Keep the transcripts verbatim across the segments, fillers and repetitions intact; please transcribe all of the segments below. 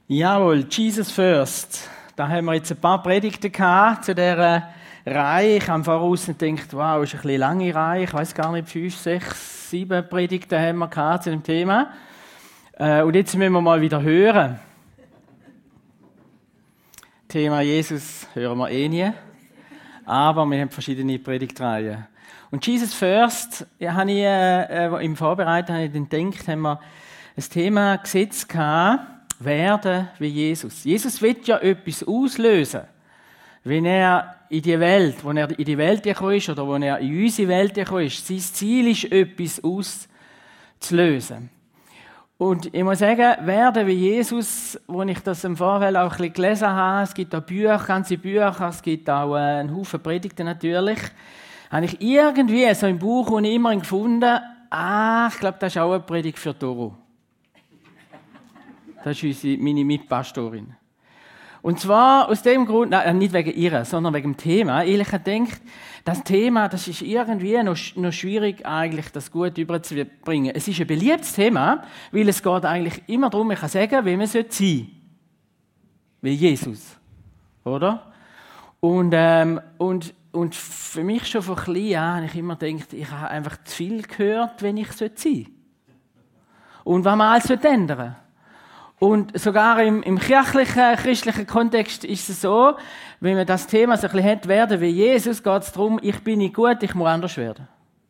Jawohl, Jesus First. Da haben wir jetzt ein paar Predigten gehabt zu dieser Reihe. Ich habe voraus gedacht, wow, ist eine bisschen lange Reihe. Ich weiß gar nicht, fünf, sechs, sieben Predigten haben wir gehabt zu dem Thema. Äh, und jetzt müssen wir mal wieder hören. Thema Jesus hören wir eh nie. Aber wir haben verschiedene Predigtreihen. Und Jesus First, ja, habe ich, äh, im Vorbereiten habe ich gedacht, haben wir ein Thema gesetzt gehabt, werden wie Jesus. Jesus will ja etwas auslösen. Wenn er in die Welt, wo er in die Welt gekommen ist oder wo er in unsere Welt gekommen ist, sein Ziel ist, etwas auszulösen. Und ich muss sagen, werden wie Jesus, wo ich das im Vorfeld auch ein bisschen gelesen habe, es gibt auch Bücher, ganze Bücher, es gibt auch einen Haufen Predigten natürlich, habe ich irgendwie so im Buch und immer gefunden, ah, ich glaube, das ist auch eine Predigt für Doro. Das ist unsere, meine Mitpastorin. Und zwar aus dem Grund, nein, nicht wegen ihrer, sondern wegen dem Thema. Ich habe gedacht, das Thema, das ist irgendwie noch, noch schwierig, eigentlich das gut überzubringen. Es ist ein beliebtes Thema, weil es geht eigentlich immer darum, ich kann sagen, wie man sein sollte. Wie Jesus. Oder? Und, ähm, und, und für mich schon vor klein Jahren habe ich immer gedacht, ich habe einfach zu viel gehört, wenn ich sein sollte. Und was man alles ändern sollte. Und sogar im, im kirchlichen, christlichen Kontext ist es so, wenn man das Thema so ein bisschen hat, werden wie Jesus, geht es darum, ich bin nicht gut, ich muss anders werden.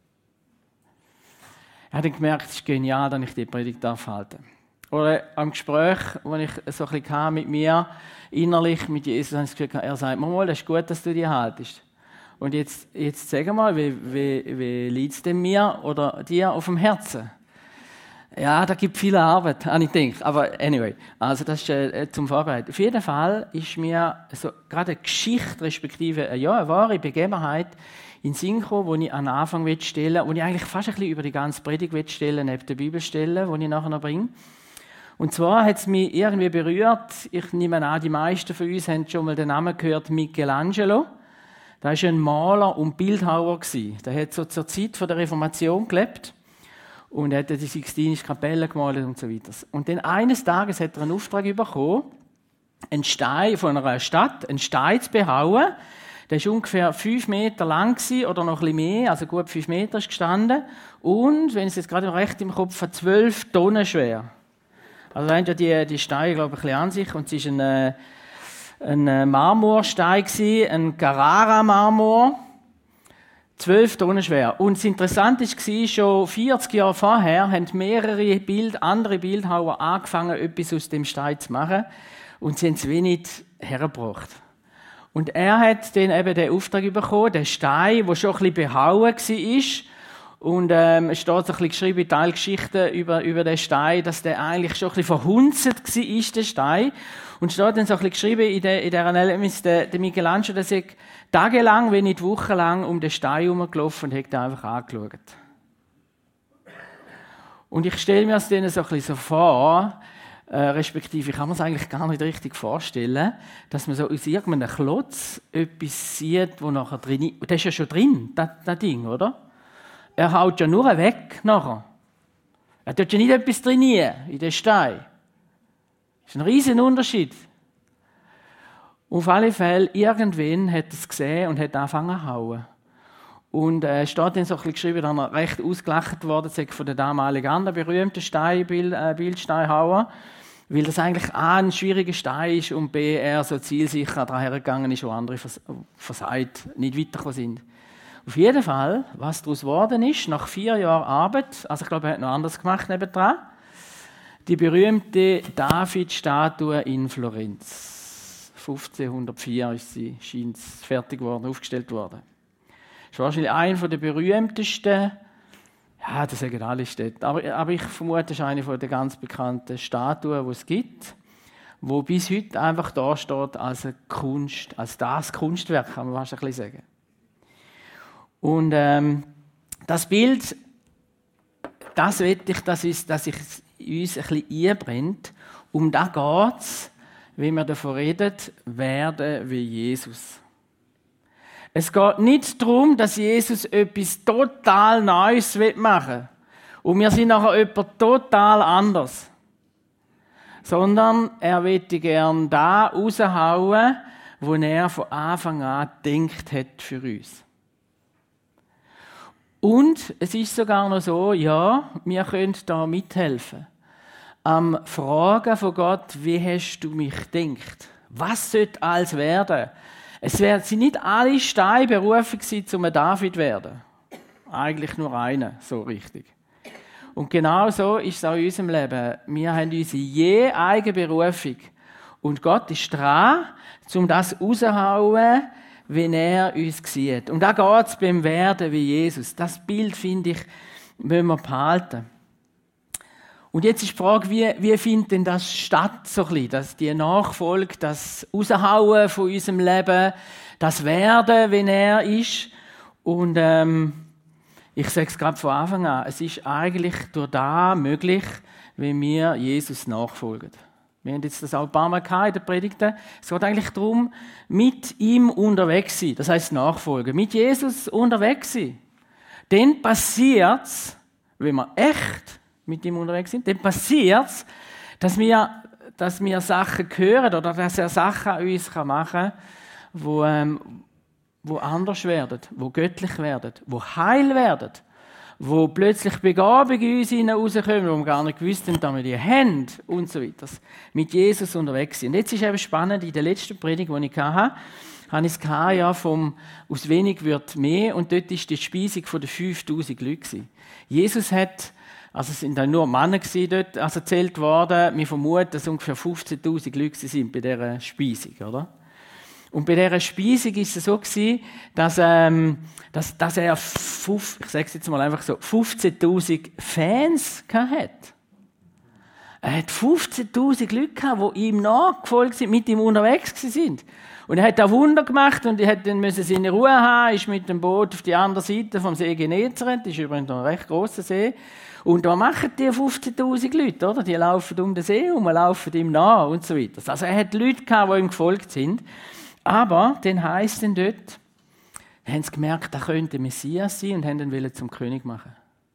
Ich habe dann gemerkt, es ist genial, dass ich die Predigt darf halten. Oder am Gespräch, das ich so ein bisschen hatte mit mir, innerlich mit Jesus, habe ich das Gefühl, er sagt, mal, das ist gut, dass du die haltest. Und jetzt, jetzt sag mal, wie, wie, wie liegt es denn mir oder dir auf dem Herzen? Ja, da gibt viel Arbeit, habe ich gedacht. Aber anyway, also das ist äh, zum Vorbereiten. Auf jeden Fall ist mir so gerade eine Geschichte, respektive äh, ja, eine wahre Begebenheit in Sinn gekommen, die ich an den Anfang stellen will, die ich eigentlich fast ein bisschen über die ganze Predigt stellen neben der Bibelstelle, die ich nachher noch bringe. Und zwar hat es mich irgendwie berührt, ich nehme an, die meisten von uns haben schon mal den Namen gehört, Michelangelo. Das war ein Maler und Bildhauer. Der hat so zur Zeit der Reformation gelebt. Und er hat die Sixtinische Kapelle gemalt und so weiter. Und dann eines Tages hat er einen Auftrag bekommen, einen Stein von einer Stadt, einen Stein zu behauen. Der war ungefähr fünf Meter lang oder noch ein bisschen mehr, also gut fünf Meter ist gestanden. Und, wenn ich es jetzt gerade recht im Kopf habe, zwölf Tonnen schwer. Also da haben ja die, die Steine, glaube ich, ein bisschen an sich. Und es war ein, ein Marmorstein, ein Carrara-Marmor. Zwölf Tonnen schwer. Und das Interessante war, schon vierzig Jahre vorher haben mehrere Bild, andere Bildhauer angefangen, etwas aus dem Stein zu machen. Und sie haben es wenig hergebracht. Und er hat dann eben den Auftrag bekommen, den Stein, der schon ein bisschen behauen war. Und ähm, es steht so ein bisschen geschrieben in Teilgeschichten über, über den Stein, dass der eigentlich schon ein bisschen verhunzt war, der Stein. Und es steht dann so ein bisschen geschrieben in, der, in dieser Erlebnis, der, der Michelangelo, der sagt, tagelang, wenn nicht wochenlang, um den Stein herumgelaufen und hat ihn einfach angeschaut. Und ich stelle mir das denen so ein bisschen so vor, äh, respektive ich kann mir es eigentlich gar nicht richtig vorstellen, dass man so aus irgendeinem Klotz etwas sieht, wo nachher drin ist. Das ist ja schon drin, das, das Ding, oder? Er haut ja nur weg nachher. Er tut ja nicht etwas trainieren in den Stein. Das ist ein riesen Unterschied. Auf alle Fälle, irgendwann hat er es gesehen und hat angefangen zu hauen. Und es äh, steht dann so ein bisschen geschrieben, dass er recht ausgelacht worden ist von der damaligen anderen berühmten Stein, Bild, äh, Bildsteinhauer, weil das eigentlich A, ein schwieriger Stein ist und B, er so zielsicher daran hergegangen ist, wo andere vers- versagt nicht weitergekommen sind. Auf jeden Fall, was daraus geworden ist, nach vier Jahren Arbeit, also ich glaube, er hat noch anders gemacht nebendran, die berühmte David-Statue in Florenz. fünfzehnhundertvier ist sie, scheint es fertig geworden, aufgestellt worden. Das ist wahrscheinlich eine der berühmtesten, ja, das sagen alle Städte, aber, aber ich vermute, das ist eine der ganz bekannten Statuen, die es gibt, wo bis heute einfach da steht als eine Kunst, als das Kunstwerk, kann man fast ein bisschen sagen. Und ähm, das Bild, das will ich, dass es, dass ich uns ein bisschen einbrennt. Um das geht es, wie wir davon reden, werden wie Jesus. Es geht nicht darum, dass Jesus etwas total Neues machen will. Und wir sind nachher jemand total anders. sondern er möchte gern da raushauen, wo er von Anfang an gedacht hat für uns. Und es ist sogar noch so, ja, wir können da mithelfen. Am Fragen von Gott, wie hast du mich gedacht? Was sollte alles werden? Es sind nicht alle Steine berufen gewesen, um ein David zu werden. Eigentlich nur einer, so richtig. Und genau so ist es auch in unserem Leben. Wir haben unsere je eigene Berufung. Und Gott ist dran, um das rauszuhauen, wie er uns sieht. Und da geht es beim Werden wie Jesus. Das Bild, finde ich, müssen wir behalten. Und jetzt ist die Frage, wie, wie findet denn das statt, so ein bisschen, dass die Nachfolge, das Raushauen von unserem Leben, das Werden, wie er ist. Und ähm, ich sage es gerade von Anfang an, es ist eigentlich durch das möglich, wenn wir Jesus nachfolgen. Wir haben jetzt das auch ein paar Mal gehabt in den Predigten. Es geht eigentlich darum, mit ihm unterwegs sein. Das heisst nachfolgen. Mit Jesus unterwegs sein. Dann passiert es, wenn wir echt mit ihm unterwegs sind, dann passiert es, dass wir, dass wir Sachen hören oder dass er Sachen an uns machen kann, die ähm, wo anders werden, wo göttlich werden, wo heil werden, wo plötzlich Begabungen in uns hinauskommen, wo wir gar nicht gewusst haben, dass wir die haben und so weiter. Mit Jesus unterwegs sind. Und jetzt ist eben spannend, in der letzten Predigt, die ich hatte, habe ich es gehabt, ja, vom «Aus wenig wird mehr» und dort war die Speisung der fünftausend Leute. Jesus hat, also es sind dann nur Männer dort also erzählt worden, wir vermuten, dass ungefähr fünfzehntausend Leute sind bei dieser Speisung, oder? Und bei dieser Speisung war es so, dass, ähm, dass, dass er, fünf, ich sage es jetzt mal einfach so, fünfzehntausend Fans hatte. Er hat fünfzehntausend Leute gehabt, die ihm nachgefolgt sind, mit ihm unterwegs sind. Und er hat auch Wunder gemacht und er hat dann müssen seine Ruhe haben, ist mit dem Boot auf die andere Seite vom See Genezareth, das ist übrigens ein recht grosser See. Und da machen die fünfzehntausend Leute, oder? Die laufen um den See herum, laufen ihm nach und so weiter. Also er hat Leute gehabt, die ihm gefolgt sind. Aber dann heisst es dort, haben sie gemerkt, er könnte Messias sein und haben ihn wollen zum König machen.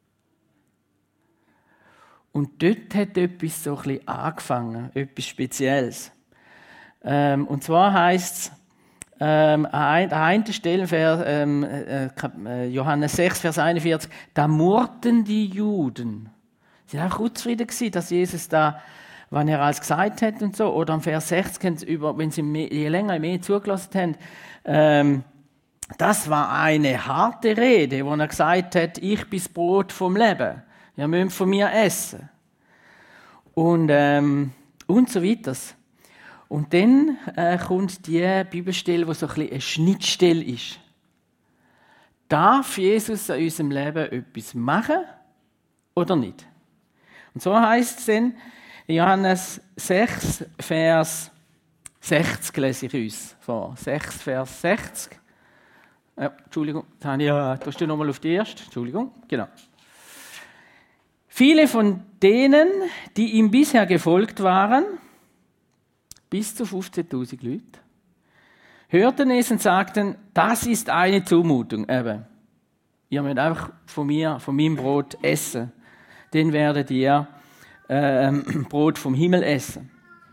Und dort hat etwas so ein bisschen angefangen, etwas Spezielles. Ähm, und zwar heisst es, ähm, an der einen Stelle, ähm, äh, Johannes sechs, Vers einundvierzig, da murrten die Juden. Sie waren auch unzufrieden gewesen, dass Jesus da, wenn er alles gesagt hat und so, oder am Vers sechzig, über, wenn sie mehr, je länger mehr zugelassen haben, ähm, das war eine harte Rede, wo er gesagt hat, ich bin das Brot vom Leben, ihr müsst von mir essen. Und, ähm, und so weiter. Und dann äh, kommt die Bibelstelle, die so ein bisschen eine Schnittstelle ist. Darf Jesus in unserem Leben etwas machen oder nicht? Und so heisst es dann, Johannes sechs, Vers sechzig lese ich uns vor. sechs, Vers sechzig. Ja, Entschuldigung, da ja, da steht nochmal auf die erste. Entschuldigung, genau. Viele von denen, die ihm bisher gefolgt waren, bis zu fünfzehntausend Leute, hörten es und sagten, das ist eine Zumutung. Eben, ihr müsst einfach von mir, von meinem Brot essen. Dann werdet ihr ähm, Brot vom Himmel essen.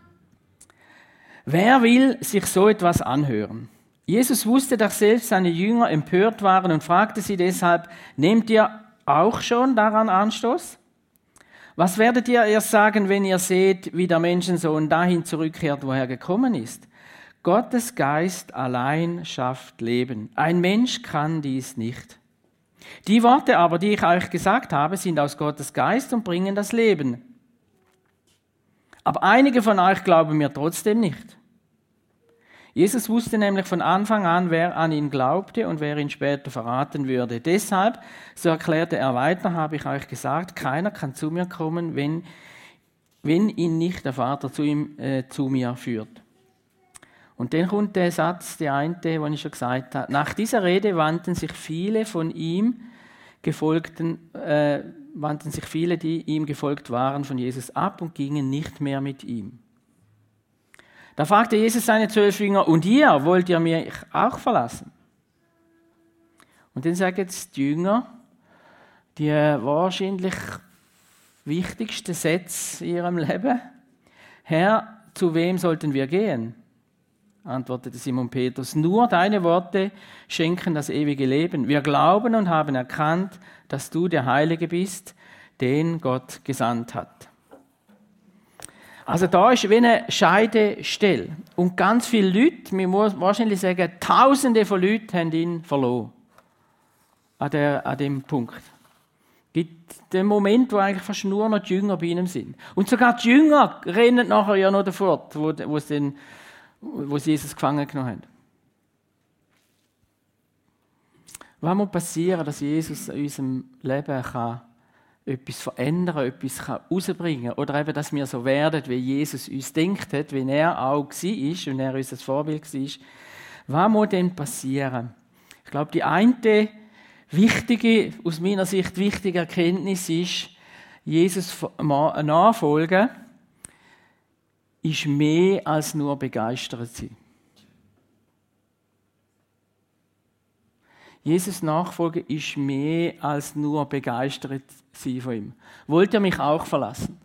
Wer will sich so etwas anhören? Jesus wusste, dass selbst seine Jünger empört waren und fragte sie deshalb, nehmt ihr auch schon daran Anstoß? Was werdet ihr erst sagen, wenn ihr seht, wie der Menschensohn dahin zurückkehrt, wo er gekommen ist? Gottes Geist allein schafft Leben. Ein Mensch kann dies nicht. Die Worte aber, die ich euch gesagt habe, sind aus Gottes Geist und bringen das Leben. Aber einige von euch glauben mir trotzdem nicht. Jesus wusste nämlich von Anfang an, wer an ihn glaubte und wer ihn später verraten würde. Deshalb, so erklärte er weiter, habe ich euch gesagt, keiner kann zu mir kommen, wenn, wenn ihn nicht der Vater zu, ihm, äh, zu mir führt. Und dann kommt der Satz, der eine, den ich schon gesagt habe. Nach dieser Rede wandten sich viele von ihm gefolgten, äh, wandten sich viele, die ihm gefolgt waren, von Jesus ab und gingen nicht mehr mit ihm. Da fragte Jesus seine zwölf Jünger, und ihr, wollt ihr mich auch verlassen? Und dann sagen jetzt die Jünger, die wahrscheinlich wichtigsten Sätze in ihrem Leben, Herr, zu wem sollten wir gehen? Antwortete Simon Petrus, nur deine Worte schenken das ewige Leben. Wir glauben und haben erkannt, dass du der Heilige bist, den Gott gesandt hat. Also da ist wie eine Scheidestelle. Und ganz viele Leute, man muss wahrscheinlich sagen, Tausende von Leuten haben ihn verloren. An, der, an dem Punkt. Es gibt den Moment, wo eigentlich fast nur noch die Jünger bei ihm sind. Und sogar die Jünger rennen nachher ja noch davor, wo, wo, sie, den, wo sie Jesus gefangen genommen haben. Was muss passieren, dass Jesus in unserem Leben kann etwas verändern, etwas herausbringen kann? Oder eben, dass wir so werden, wie Jesus uns denkt hat, wie er auch war und er unser Vorbild war. Was muss denn passieren? Ich glaube, die eine wichtige, aus meiner Sicht wichtige Erkenntnis ist, Jesus nachfolgen ist mehr als nur begeistert sein. Jesus nachfolgen ist mehr als nur begeistert sein von ihm. Wollt ihr mich auch verlassen?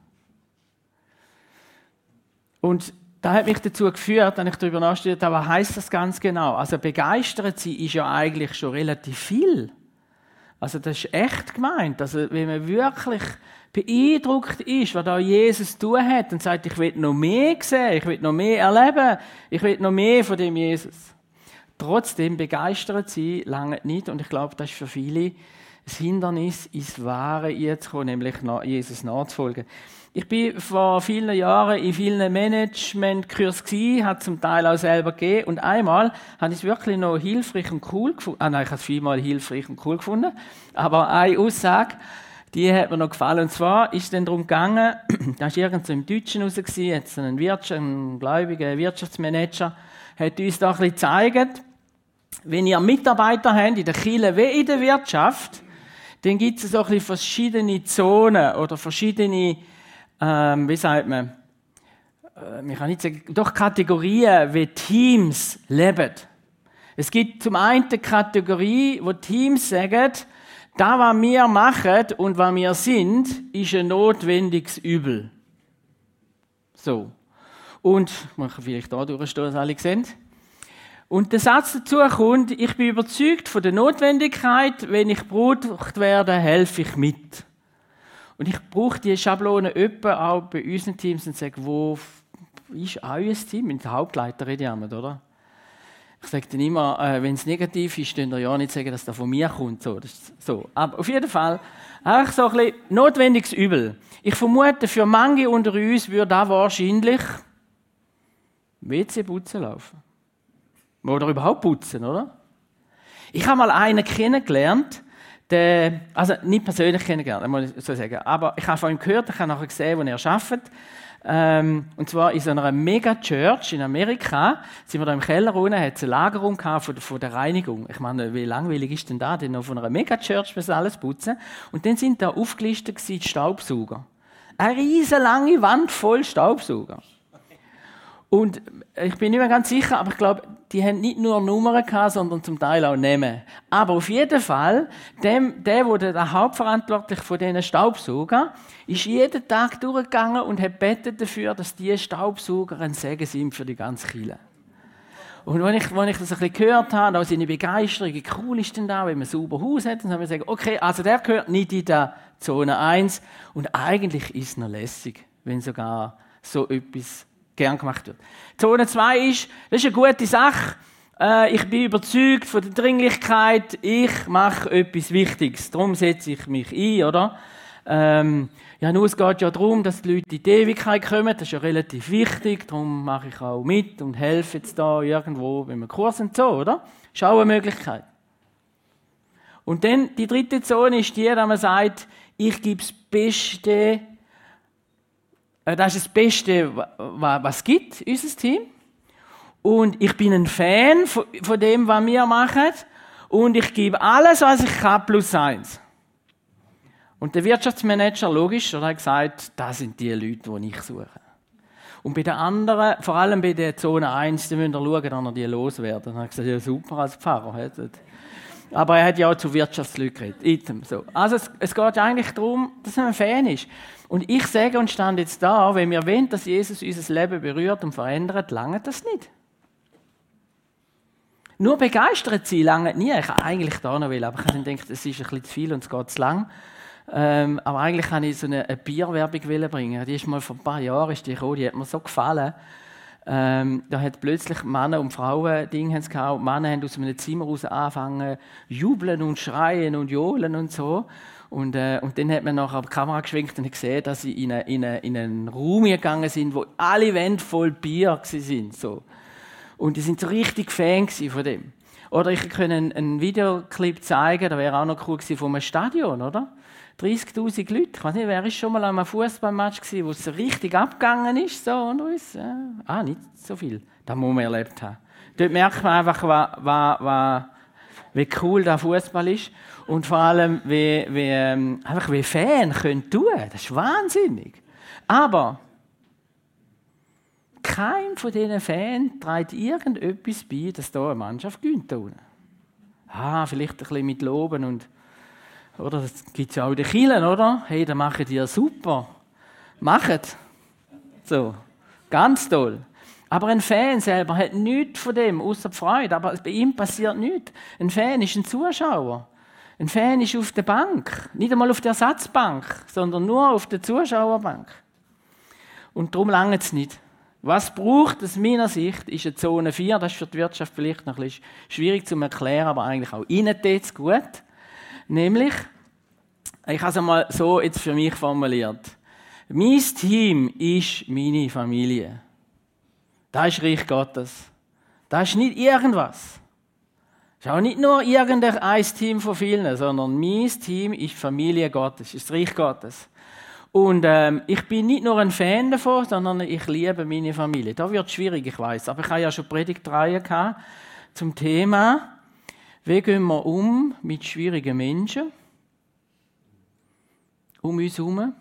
Und das hat mich dazu geführt, dass ich darüber nachgedacht habe, was heisst das ganz genau? Also begeistert sein ist ja eigentlich schon relativ viel. Also das ist echt gemeint. Also wenn man wirklich beeindruckt ist, was da Jesus tun hat und sagt, ich will noch mehr sehen, ich will noch mehr erleben, ich will noch mehr von dem Jesus. Trotzdem begeistert sein lange nicht und ich glaube, das ist für viele ein Hindernis, ins Wahre zu kommen, nämlich Jesus nachzufolgen. Ich bin vor vielen Jahren in vielen Management-Kursen gewesen, hat zum Teil auch selber gegeben und einmal habe ich es wirklich noch hilfreich und cool gefunden. Ah nein, ich habe es vielmal hilfreich und cool gefunden, aber eine Aussage, die hat mir noch gefallen. Und zwar ist es dann darum gegangen, da war irgend so im Deutschen raus, jetzt ein, Wirtschaft, ein gläubiger Wirtschaftsmanager, hat uns da ein bisschen gezeigt, wenn ihr Mitarbeiter habt, in der Kirche wie in der Wirtschaft, dann gibt es so ein bisschen verschiedene Zonen oder verschiedene, ähm, wie sagt man, äh, ich kann nicht sagen, doch Kategorien, wie Teams leben. Es gibt zum einen die Kategorie, wo Teams sagen, das, was wir machen und was wir sind, ist ein notwendiges Übel. So. Und, man kann vielleicht da durchstehen, dass alle sehen. Und der Satz dazu kommt, ich bin überzeugt von der Notwendigkeit, wenn ich gebraucht werde, helfe ich mit. Und ich brauche diese Schablone etwa auch bei unseren Teams und sage, wo ist euer Team? Mit der Hauptleiter rede ich oder? Ich sage dann immer, äh, wenn es negativ ist, dann ja nicht sagen, dass das von mir kommt. So, das ist so. Aber auf jeden Fall, einfach so ein bisschen notwendiges Übel. Ich vermute, für manche unter uns würde da wahrscheinlich W C putzen laufen. Oder überhaupt putzen, oder? Ich habe mal einen kennengelernt, der, also nicht persönlich kennengelernt, muss ich so sagen, aber ich habe von ihm gehört, ich habe nachher gesehen, wo er arbeitet. Ähm, und zwar in so einer Mega-Church in Amerika, sind wir da im Keller unten, hat es ein Lagerraum gehabt von, von der Reinigung. Ich meine, wie langweilig ist denn da? Denn noch von einer Mega-Church müssen alles putzen. Und dann sind da aufgelistet die Staubsauger. Eine riesen lange Wand voll Staubsauger. Und ich bin nicht mehr ganz sicher, aber ich glaube, die haben nicht nur Nummern gehabt, sondern zum Teil auch Namen. Aber auf jeden Fall, dem, der, der der Hauptverantwortliche von diesen Staubsaugern ist jeden Tag durchgegangen und hat betet dafür, dass diese Staubsauger ein Segen sind für die ganze Kirche. Und wenn ich, wenn ich das ein bisschen gehört habe, auch seine Begeisterung, wie cool ist denn da, wenn man ein sauberes Haus hat, dann haben wir gesagt, okay, also der gehört nicht in der Zone eins. Und eigentlich ist es noch lässig, wenn sogar so etwas gern gemacht wird. Zone zwei ist, das ist eine gute Sache. Äh, ich bin überzeugt von der Dringlichkeit. Ich mache etwas Wichtiges. Darum setze ich mich ein, oder? Ähm, ja, nur es geht ja darum, dass die Leute in die Ewigkeit kommen. Das ist ja relativ wichtig. Darum mache ich auch mit und helfe jetzt da irgendwo, wenn wir Kurs und so, oder? Das ist auch eine Möglichkeit. Und dann die dritte Zone ist die, dass man sagt, ich gebe das Beste. Das ist das Beste, was es gibt, unser Team. Und ich bin ein Fan von dem, was wir machen. Und ich gebe alles, was ich kann, plus eins. Und der Wirtschaftsmanager, logisch, hat gesagt, das sind die Leute, die ich suche. Und bei den anderen, vor allem bei der Zone eins, die müssen wir schauen, dass wir die loswerden. Dann habe ich gesagt, ja super als Pfarrer. Aber er hat ja auch zu Wirtschaftsleuten geredet. Item, so. Also es, es geht eigentlich darum, dass er ein Fan ist. Und ich sage und stand jetzt da, wenn wir wollen, dass Jesus unser Leben berührt und verändert, langt das nicht. Nur begeistert sein langt nie. Ich kann eigentlich da noch will, aber ich habe dann gedacht, es ist ein bisschen zu viel und es geht zu lang. Ähm, aber eigentlich wollte ich so eine, eine Bierwerbung bringen. Die ist mal vor ein paar Jahren ist die gekommen, die hat mir so gefallen. Ähm, da hat plötzlich Männer und Frauen Dinge gehabt. Die Männer haben aus einem Zimmer raus angefangen jubeln und schreien und johlen und so. Und, äh, und dann hat man nachher die Kamera geschwenkt und gesehen, dass sie in, eine, in, eine, in einen Raum gegangen sind, wo alle Wände voll Bier waren. So. Und die sind so richtig Fan von dem. Oder ich könnte einen, einen Videoclip zeigen, da wäre auch noch cool gewesen, von einem Stadion, oder? dreißigtausend Leute. Ich weiß nicht, wer ist schon mal an einem Fußballmatch gewesen, wo es so richtig abgegangen ist, so unter uns? Ja. Ah, nicht so viel. Das muss man erlebt haben. Dort merkt man einfach, wa, wa, wa, wie cool der Fußball ist und vor allem, wie, wie, ähm, einfach wie Fan können tun. Das ist wahnsinnig. Aber kein von diesen Fans trägt irgendetwas bei, dass hier eine Mannschaft gewinnt. Ah, vielleicht ein bisschen mit Loben und oder das gibt es ja auch in den Kirchen, oder? Hey, da machen die ja super. Macht. So. Ganz toll. Aber ein Fan selber hat nichts von dem, außer Freude. Aber bei ihm passiert nichts. Ein Fan ist ein Zuschauer. Ein Fan ist auf der Bank. Nicht einmal auf der Ersatzbank, sondern nur auf der Zuschauerbank. Und darum langt es nicht. Was braucht aus meiner Sicht, ist eine Zone vier. Das ist für die Wirtschaft vielleicht noch ein bisschen schwierig zu erklären, aber eigentlich auch Ihnen tut es gut. Nämlich, ich habe es einmal so jetzt für mich formuliert. Mein Team ist meine Familie. Das ist Reich Gottes. Das ist nicht irgendwas. Das ist auch nicht nur irgendein Team von vielen, sondern mein Team ist Familie Gottes, ist das Reich Gottes. Und ähm, ich bin nicht nur ein Fan davon, sondern ich liebe meine Familie. Da wird es schwierig, ich weiß. Aber ich habe ja schon Predigtreihe gehabt zum Thema, wie gehen wir um mit schwierigen Menschen um uns herum?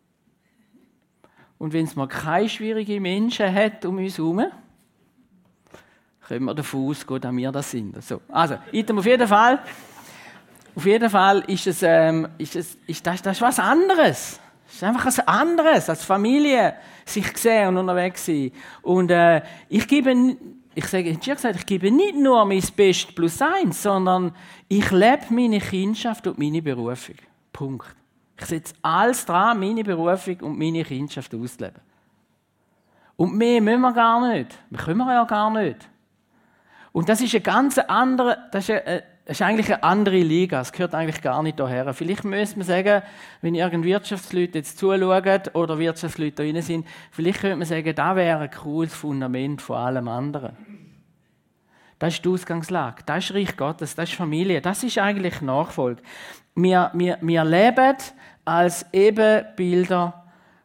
Und wenn es mal keine schwierigen Menschen hat um uns herum, können wir davon ausgehen, dass wir das sind. So. Also, auf jeden Fall, auf jeden Fall ist es, ähm, ist es ist das, das ist was anderes. Es ist einfach was anderes, als Familie sich sehen und unterwegs sein. Und äh, ich gebe... Ich sage, ich habe gesagt, ich gebe nicht nur mein Bestes plus eins, sondern ich lebe meine Kindschaft und meine Berufung. Punkt. Ich setze alles dran, meine Berufung und meine Kindschaft auszuleben. Und mehr müssen wir gar nicht. Wir können wir ja gar nicht. Und das ist eine ganz andere, das ist, eine, das ist eigentlich eine andere Liga. Es gehört eigentlich gar nicht daher. Vielleicht müsste man sagen, wenn irgendeine Wirtschaftsleute jetzt zuschauen oder Wirtschaftsleute da drin sind, vielleicht könnte man sagen, das wäre ein cooles Fundament von allem anderen. Das ist die Ausgangslage. Das ist Reich Gottes, das ist Familie. Das ist eigentlich Nachfolge. Wir, wir, wir leben als Ebenbilder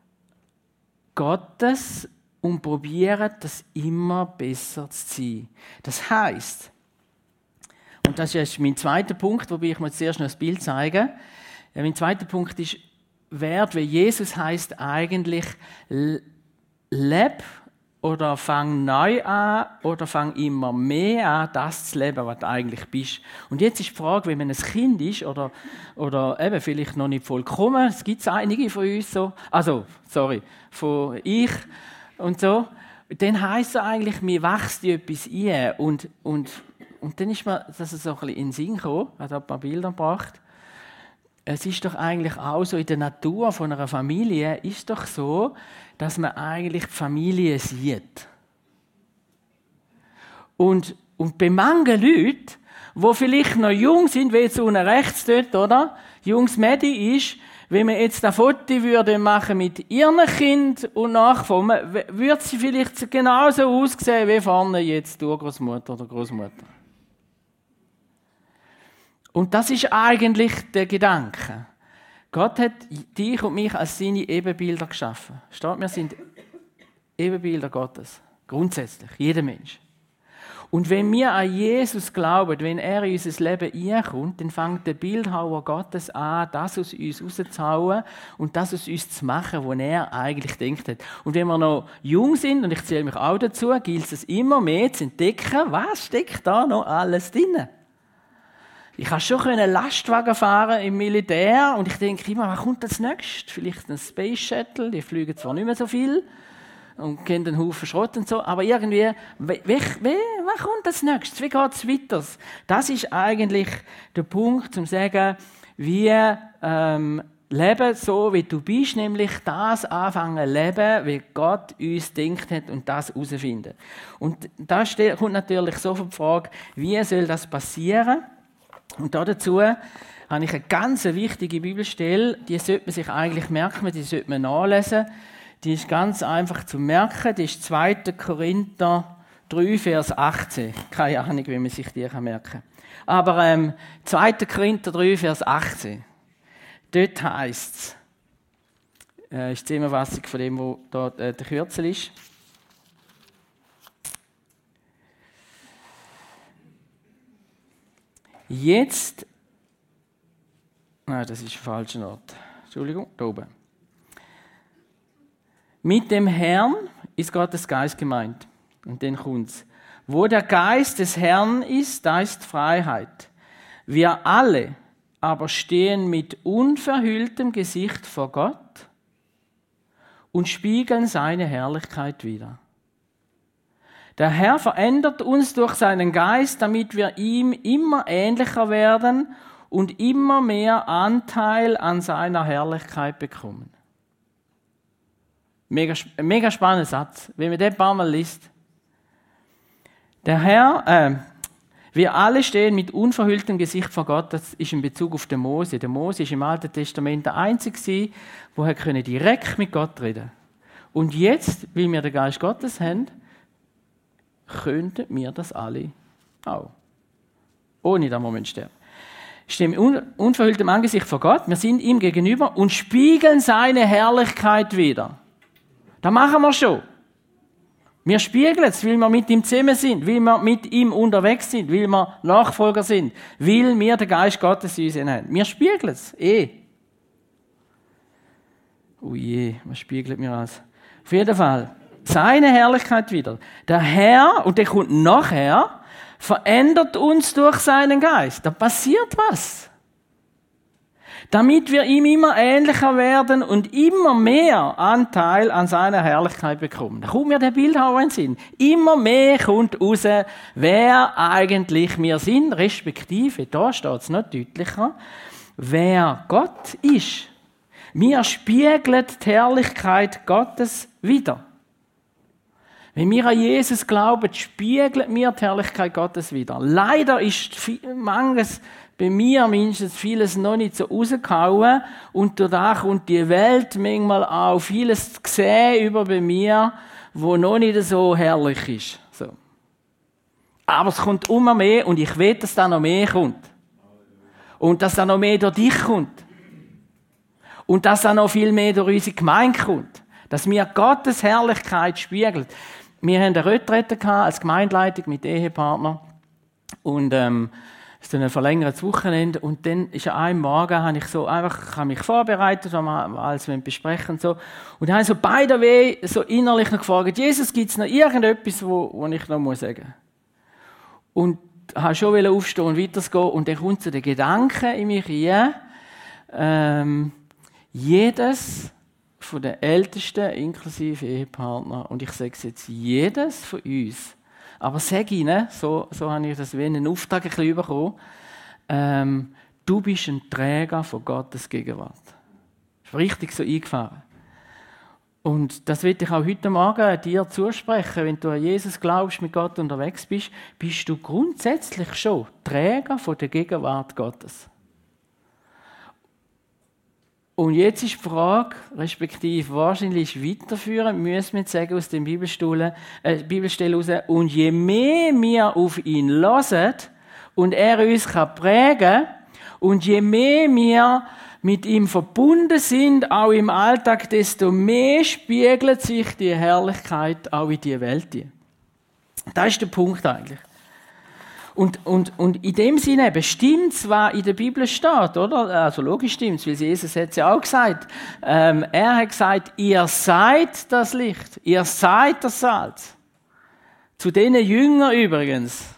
Gottes und probieren, das immer besser zu sein. Das heisst, und das ist mein zweiter Punkt, wobei ich mir zuerst noch das Bild zeige. Ja, mein zweiter Punkt ist, Wert, wie Jesus heisst eigentlich, leb oder fang neu an oder fang immer mehr an, das zu leben, was du eigentlich bist. Und jetzt ist die Frage, wenn man ein Kind ist oder, oder eben vielleicht noch nicht vollkommen, es gibt einige von uns so, also, sorry, von ich und so, dann heisst es eigentlich, mir wächst etwas ein und, und, und dann ist mir das so ein bisschen in den Sinn gekommen, hat ein paar Bilder gebracht. Es ist doch eigentlich auch so, in der Natur von einer Familie ist doch so, dass man eigentlich die Familie sieht. Und, und bei manchen Leuten, die vielleicht noch jung sind, wie jetzt unten rechts dort, oder? Jungs Mädi ist, wenn man jetzt ein Foto würde machen mit ihren Kind und Nachkommen, würde sie vielleicht genauso aussehen wie vorne jetzt die Urgroßmutter oder Großmutter. Und das ist eigentlich der Gedanke. Gott hat dich und mich als seine Ebenbilder geschaffen. Steht, wir sind Ebenbilder Gottes. Grundsätzlich. Jeder Mensch. Und wenn wir an Jesus glauben, wenn er in unser Leben reinkommt, dann fängt der Bildhauer Gottes an, das aus uns rauszuhauen und das aus uns zu machen, was er eigentlich denkt hat. Und wenn wir noch jung sind, und ich zähle mich auch dazu, gilt es immer mehr zu entdecken, was steckt da noch alles drin. Ich konnte schon Lastwagen fahren im Militär und ich denke immer, was kommt als nächstes? Vielleicht ein Space Shuttle, die fliegen zwar nicht mehr so viel und kennen einen Haufen Schrott und so, aber irgendwie, wie, wie, wie, was kommt als nächstes? Wie geht es weiter? Das ist eigentlich der Punkt, um zu sagen, wie ähm, leben so, wie du bist, nämlich das anfangen leben, wie Gott uns gedacht hat und das herausfinden. Und da kommt natürlich sofort die Frage, wie soll das passieren? Und dazu habe ich eine ganz wichtige Bibelstelle, die sollte man sich eigentlich merken, die sollte man nachlesen. Die ist ganz einfach zu merken, die ist zweiter Korinther drei, Vers achtzehn. Keine Ahnung, wie man sich die merken kann. Aber ähm, zweiter Korinther drei, Vers achtzehn. Dort heisst es, äh, ist die Zusammenfassung von dem, wo dort äh, der Kürzel ist. Jetzt, nein, das ist der falsche Ort. Entschuldigung, da oben. Mit dem Herrn ist Gottes Geist gemeint. Und dann kommt's. Wo der Geist des Herrn ist, da ist Freiheit. Wir alle aber stehen mit unverhülltem Gesicht vor Gott und spiegeln seine Herrlichkeit wider. Der Herr verändert uns durch seinen Geist, damit wir ihm immer ähnlicher werden und immer mehr Anteil an seiner Herrlichkeit bekommen. Mega, mega spannender Satz, wenn man den ein paar Mal liest. Der Herr, äh, wir alle stehen mit unverhülltem Gesicht vor Gott, das ist in Bezug auf den Mose. Der Mose ist im Alten Testament der Einzige, der direkt mit Gott reden konnte. Und jetzt, weil wir den Geist Gottes haben, könnten wir das alle auch. Ohne dass wir sterben. Stehen mit unverhülltem Angesicht vor Gott, wir sind ihm gegenüber und spiegeln seine Herrlichkeit wider. Das machen wir schon. Wir spiegeln es, weil wir mit ihm zusammen sind, weil wir mit ihm unterwegs sind, weil wir Nachfolger sind, weil wir den Geist Gottes in uns haben. Wir spiegeln es, eh. Oh je, was spiegelt mir das? Auf jeden Fall, seine Herrlichkeit wieder. Der Herr, und der kommt nachher, verändert uns durch seinen Geist. Da passiert was. Damit wir ihm immer ähnlicher werden und immer mehr Anteil an seiner Herrlichkeit bekommen. Da kommt mir der Bildhauer in den Sinn. Immer mehr kommt raus, wer eigentlich wir sind, respektive, da steht es noch deutlicher, wer Gott ist. Wir spiegeln die Herrlichkeit Gottes wider. Wenn wir an Jesus glauben, spiegeln wir die Herrlichkeit Gottes wider. Leider ist manches bei mir mindestens vieles noch nicht so rausgehauen und dadurch kommt die Welt manchmal auch vieles zu sehen über bei mir, wo noch nicht so herrlich ist. So. Aber es kommt immer mehr und ich will, dass da noch mehr kommt. Und dass da noch mehr durch dich kommt. Und dass da noch viel mehr durch unsere Gemeinde kommt. Dass wir Gottes Herrlichkeit spiegeln. Wir haben eine Retrette gehabt als Gemeindeleitung mit Ehepartnern. Und, ähm, es ist dann ein verlängertes Wochenende. Und dann ist an einem Morgen, habe ich so einfach, ich habe mich vorbereitet, was wir alles besprechen und so. Und dann habe ich so beide Wege so innerlich noch gefragt, Jesus, gibt es noch irgendetwas, wo, wo ich noch muss sagen? Und habe schon aufstehen und weitergehen. Und dann kommt so der Gedanke in mich rein, ähm, jedes von den Ältesten, inklusive Ehepartner, und ich sage es jetzt, jedes von uns, aber sag ihnen, so, so habe ich das wie einen Auftrag ein bisschen bekommen, ähm, du bist ein Träger von Gottes Gegenwart. Das ist richtig so eingefahren. Und das will ich auch heute Morgen dir zusprechen, wenn du an Jesus glaubst, mit Gott unterwegs bist, bist du grundsätzlich schon Träger von der Gegenwart Gottes. Und jetzt ist die Frage, respektive wahrscheinlich weiterführen, müssen wir jetzt sagen aus dem Bibelstuhl, äh, Bibelstelle raus, und je mehr wir auf ihn hören und er uns kann prägen und je mehr wir mit ihm verbunden sind, auch im Alltag, desto mehr spiegelt sich die Herrlichkeit auch in die Welt. Das ist der Punkt eigentlich. Und, und, und in dem Sinne bestimmt es, was in der Bibel steht, oder? Also logisch stimmt es, weil Jesus hat es ja auch gesagt. Ähm, er hat gesagt, ihr seid das Licht, ihr seid das Salz. Zu diesen Jüngern übrigens,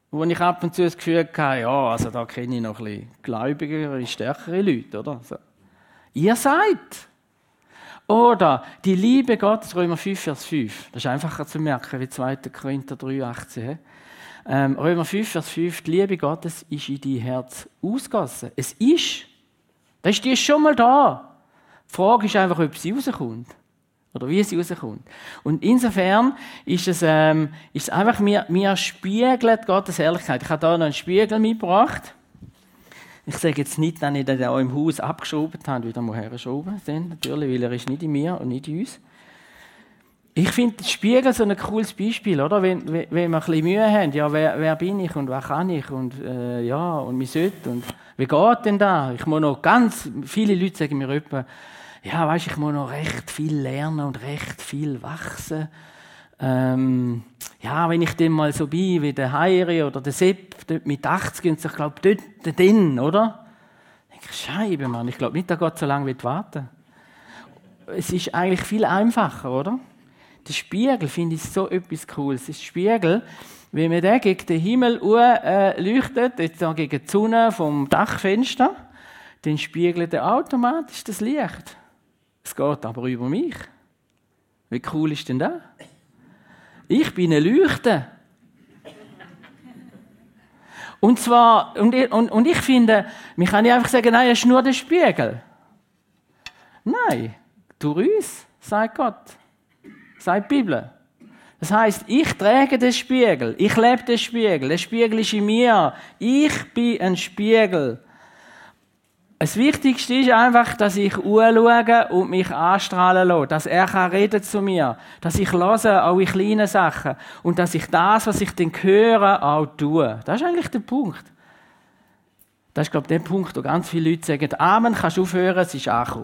wo ich ab und zu das Gefühl hatte, ja, also da kenne ich noch ein bisschen gläubigere, stärkere Leute, oder? So. Ihr seid. Oder die Liebe Gottes, Römer fünf, Vers fünf. Das ist einfacher zu merken wie zweiter Korinther drei, achtzehn. Ähm, Römer fünf, Vers fünf. Die Liebe Gottes ist in dein Herz ausgegossen. Es ist. Das ist, die ist schon mal da. Die Frage ist einfach, ob sie rauskommt. Oder wie sie rauskommt. Und insofern ist es, ähm, ist es einfach, mir, mir spiegelt Gottes Herrlichkeit. Ich habe hier noch einen Spiegel mitgebracht. Ich sage jetzt nicht, dass ich den auch im Haus abgeschraubt habe, wieder mal herschrauben. Natürlich, weil er ist nicht in mir und nicht in uns. Ich finde den Spiegel so ein cooles Beispiel, oder? Wenn, wenn wir ein bisschen Mühe haben, ja, wer, wer bin ich und was kann ich und äh, ja, und wie sollte und wie geht denn da? Ich muss noch ganz, viele Leute sagen mir etwa, ja, weißt, ich muss noch recht viel lernen und recht viel wachsen. Ähm, ja, wenn ich dann mal so bin wie der Heiri oder der Sepp, dort mit achtzig, und ich glaube, dort, dann, oder? Ich denke, Scheibe, Mann, ich glaube nicht, dass Gott so lange warten will. Es ist eigentlich viel einfacher, oder? Der Spiegel finde ich so etwas Cooles. Der Spiegel, wenn man den gegen den Himmel äh, leuchtet, jetzt da gegen die Sonne vom Dachfenster, dann spiegelt er automatisch das Licht. Es geht aber über mich. Wie cool ist denn das? Ich bin eine Leuchte. Und zwar, und ich, und, und ich finde, man kann nicht einfach sagen, nein, es ist nur der Spiegel. Nein, durch uns, sagt Gott, sagt die Bibel. Das heisst, ich trage den Spiegel, ich lebe den Spiegel, der Spiegel ist in mir, ich bin ein Spiegel. Das Wichtigste ist einfach, dass ich anschaue und mich anstrahlen lasse, dass er kann reden zu mir, dass ich höre, auch in kleinen Sachen und dass ich das, was ich dann höre, auch tue. Das ist eigentlich der Punkt. Das ist, glaube ich, der Punkt, wo ganz viele Leute sagen, Amen, kannst du aufhören, es ist angekommen.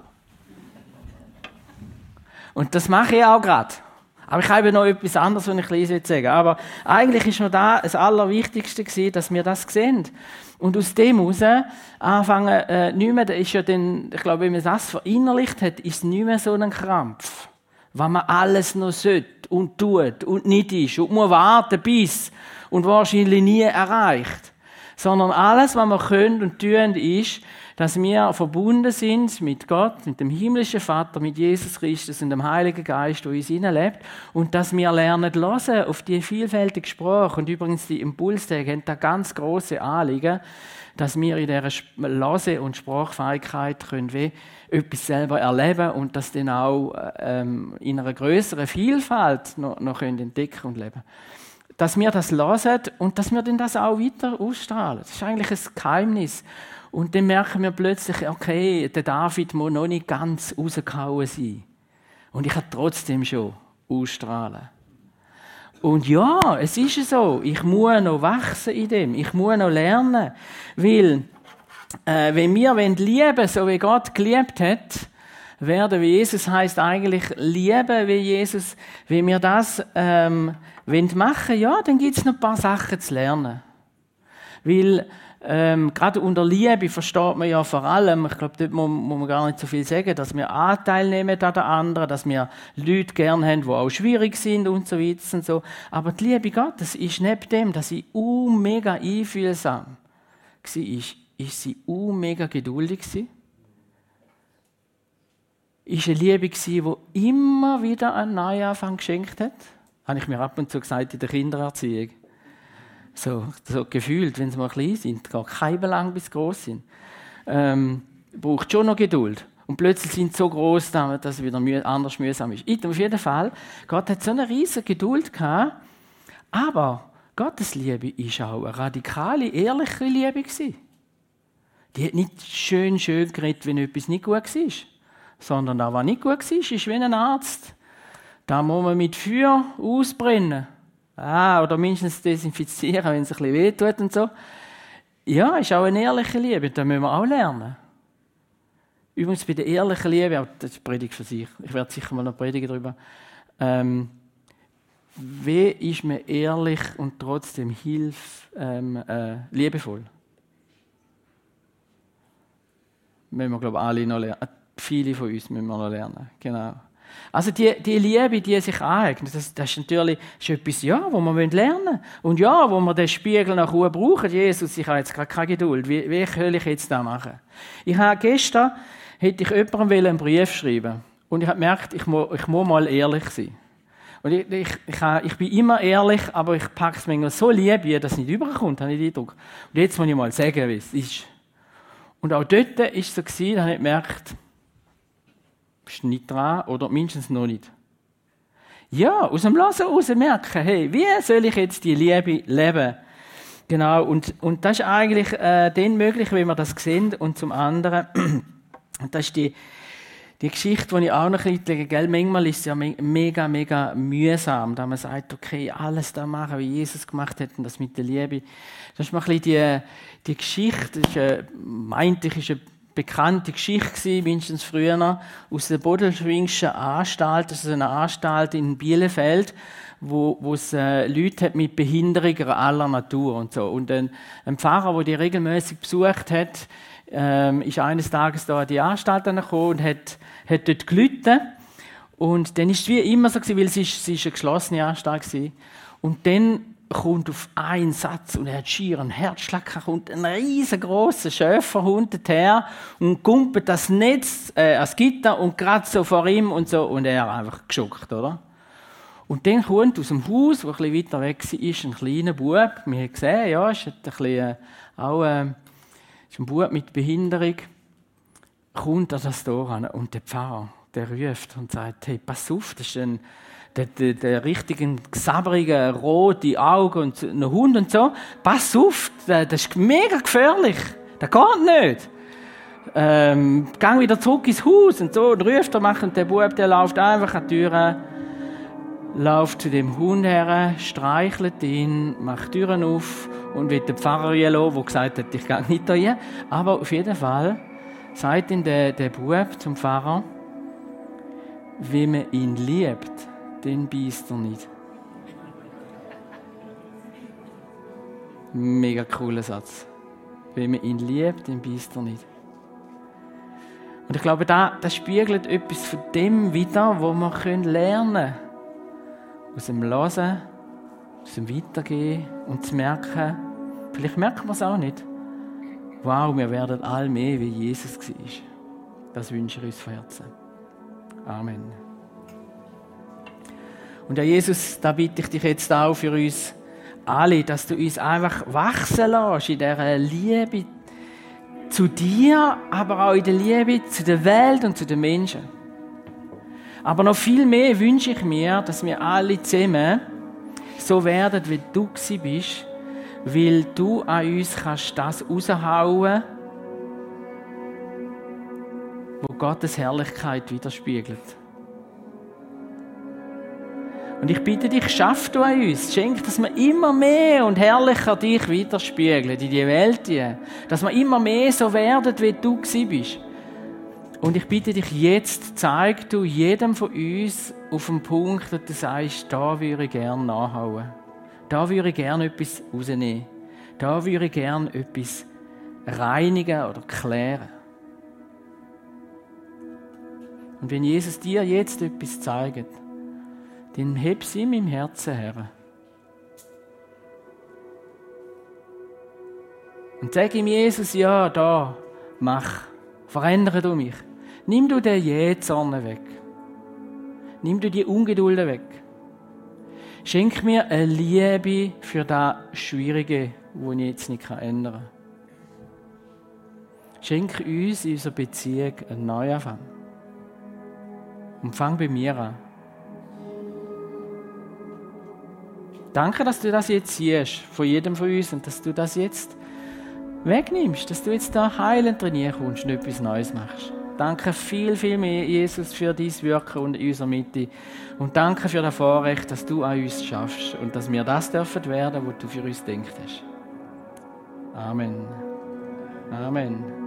Und das mache ich auch gerade. Aber ich habe noch etwas anderes, was ich ein bisschen sagen will. Aber eigentlich ist noch da das Allerwichtigste gewesen, dass wir das sehen. Und aus dem heraus anfangen, äh, nicht mehr, ist ja dann, ich glaube, wenn man das verinnerlicht hat, ist es nicht mehr so ein Krampf. Was man alles noch sollte und tut und nicht ist und muss warten bis und wahrscheinlich nie erreicht. Sondern alles, was wir können und tun, ist, dass wir verbunden sind mit Gott, mit dem himmlischen Vater, mit Jesus Christus und dem Heiligen Geist, der in uns lebt, und dass wir lernen hören auf die vielfältige Sprache. Und übrigens, die Impulstage haben da ganz grosse Anliegen, dass wir in dieser Lese- und Sprachfähigkeit können wie etwas selber erleben und das dann auch ähm, in einer größeren Vielfalt noch, noch können entdecken und leben. Dass wir das hören und dass wir dann das auch weiter ausstrahlen. Das ist eigentlich ein Geheimnis. Und dann merken wir plötzlich, okay, der David muss noch nicht ganz rausgehauen sein. Und ich kann trotzdem schon ausstrahlen. Und ja, es ist so, ich muss noch wachsen in dem, ich muss noch lernen. Weil, äh, wenn wir lieben wollen, so wie Gott geliebt hat, werden wie Jesus heisst eigentlich lieben wie Jesus. Wenn wir das ähm, machen, ja, dann gibt es noch ein paar Sachen zu lernen. Weil Ähm, gerade unter Liebe versteht man ja vor allem, ich glaube, dort muss, muss man gar nicht so viel sagen, dass wir Anteil nehmen an den anderen, dass wir Leute gerne haben, die auch schwierig sind und so weiter und so. Aber die Liebe Gottes ist neben dem, dass sie uh, mega einfühlsam war, ist, ist sie uh, mega geduldig gewesen. Ist eine Liebe gewesen, die immer wieder einen Neuanfang geschenkt hat. Habe ich mir ab und zu gesagt in der Kindererziehung. So, so gefühlt, wenn sie mal klein sind, gar kein lang bis sie gross sind, ähm, braucht schon noch Geduld. Und plötzlich sind sie so gross, dass es wieder müh- anders mühsam ist. Auf jeden Fall, Gott hat so eine riesige Geduld gehabt, aber Gottes Liebe war auch eine radikale, ehrliche Liebe gewesen. Die hat nicht schön, schön geredet, wenn etwas nicht gut war, sondern auch, was nicht gut war, ist wie ein Arzt. Da muss man mit Feuer ausbrennen. Ah, oder mindestens desinfizieren, wenn es ein bisschen wehtut und so. Ja, ist auch eine ehrliche Liebe, das müssen wir auch lernen. Übrigens bei der ehrlichen Liebe, auch das ist eine Predigt für sich, ich werde sicher mal noch predigen darüber, ähm, wie ist man ehrlich und trotzdem hilf, ähm, äh, liebevoll? Müssen wir, glaube ich, alle noch lernen. Viele von uns müssen wir noch lernen, genau. Also die, die Liebe, die sich aneignet, das, das ist natürlich das ist etwas, ja, wo wir lernen wollen. Und ja, wo wir den Spiegel nach oben brauchen. Jesus, ich habe jetzt gerade keine Geduld. Wie, wie soll ich jetzt das machen? Ich habe gestern, hätte ich jemandem einen Brief schreiben. Und ich habe gemerkt, ich muss, ich muss mal ehrlich sein. Und ich, ich, ich, ich bin immer ehrlich, aber ich packe es manchmal so lieb, dass es nicht überkommt, habe ich den Eindruck. Und jetzt muss ich mal sagen, wie es ist. Und auch dort war es so, da habe ich gemerkt, bist du nicht dran oder mindestens noch nicht. Ja, aus dem Lassen heraus merken, hey, wie soll ich jetzt die Liebe leben? Genau, und, und das ist eigentlich äh, dann möglich, wenn wir das sehen. Und zum anderen, das ist die, die Geschichte, die ich auch noch ein bisschen, gell, manchmal ist es ja mega, mega mühsam, da man sagt, okay, alles da machen, wie Jesus gemacht hat und das mit der Liebe. Das ist mal ein bisschen die, die Geschichte, das ist, äh, meinte ich, ist eine bekannte Geschichte gewesen, mindestens früher noch, aus der Bodelschwingschen Anstalt, das ist eine Anstalt in Bielefeld, wo, wo es äh, Leute hat mit Behinderungen aller Natur und so. Und ein, ein Pfarrer, der die regelmäßig besucht hat, ähm, ist eines Tages da an die Anstalt gekommen und hat, hat dort gelitten. Und dann ist es wie immer so gewesen, weil es ist, es ist eine geschlossene Anstalt gewesen. Und dann kommt auf einen Satz und er hat schier einen Herzschlag, kommt ein riesengroßer Schäferhund her und kumpelt das Netz, äh, das Gitter und gerade so vor ihm und so und er einfach geschockt, oder? Und dann kommt aus dem Haus, das ein bisschen weiter weg war, ist ein kleiner Bub. Wir haben gesehen, ja, ist ein bisschen, äh, auch äh, ist ein Bub mit Behinderung. Kommt an das Tor ran und der Pfarrer, der ruft und sagt, hey, pass auf, das ist ein Der, der, der richtigen, sabberigen, rote Augen und ein Hund und so. Pass auf, das ist mega gefährlich. Das geht nicht. Ähm, geh wieder zurück ins Haus und so. Und ruft er, macht und der Bub, der läuft einfach an die Tür, läuft zu dem Hund her, streichelt ihn, macht die Türen auf und will den Pfarrer reinlassen, der gesagt hat, ich gehe nicht da rein. Aber auf jeden Fall sagt ihm der, der Bub zum Pfarrer, wie man ihn liebt, den beißt er nicht. Mega cooler Satz. Wenn man ihn liebt, den beißt er nicht. Und ich glaube, das, das spiegelt etwas von dem wider, was wir lernen können. Aus dem Hören, aus dem Weitergehen und zu merken, vielleicht merken wir es auch nicht, wow, wir werden all mehr wie Jesus war. Das wünsche ich uns von Herzen. Amen. Und Herr Jesus, da bitte ich dich jetzt auch für uns alle, dass du uns einfach wachsen lässt in dieser Liebe zu dir, aber auch in der Liebe zu der Welt und zu den Menschen. Aber noch viel mehr wünsche ich mir, dass wir alle zusammen so werden, wie du gsi bist, weil du an uns kannst das raushauen, wo Gottes Herrlichkeit widerspiegelt. Und ich bitte dich, schaff du an uns, schenk, dass wir immer mehr und herrlicher dich widerspiegeln in die Welt, dass wir immer mehr so werden, wie du gsi bist. Und ich bitte dich jetzt, zeig du jedem von uns auf den Punkt, dass du sagst, da würde ich gerne nachhauen. Da würde ich gerne etwas rausnehmen. Da würde ich gerne etwas reinigen oder klären. Und wenn Jesus dir jetzt etwas zeigt, dann heb sie in meinem Herzen her. Und sag ihm, Jesus, ja, da, mach, verändere du mich. Nimm du den Jähzorn weg. Nimm du die Ungeduld weg. Schenk mir eine Liebe für das Schwierige, das ich jetzt nicht ändern kann. Schenk uns in unserer Beziehung einen Neuanfang. Und fang bei mir an. Danke, dass du das jetzt siehst, von jedem von uns, und dass du das jetzt wegnimmst, dass du jetzt da heilend trainieren kommst und etwas Neues machst. Danke viel, viel mehr, Jesus, für dein Wirken in unserer Mitte. Und danke für das Vorrecht, dass du an uns schaffst und dass wir das dürfen werden, was du für uns gedacht hast. Amen. Amen.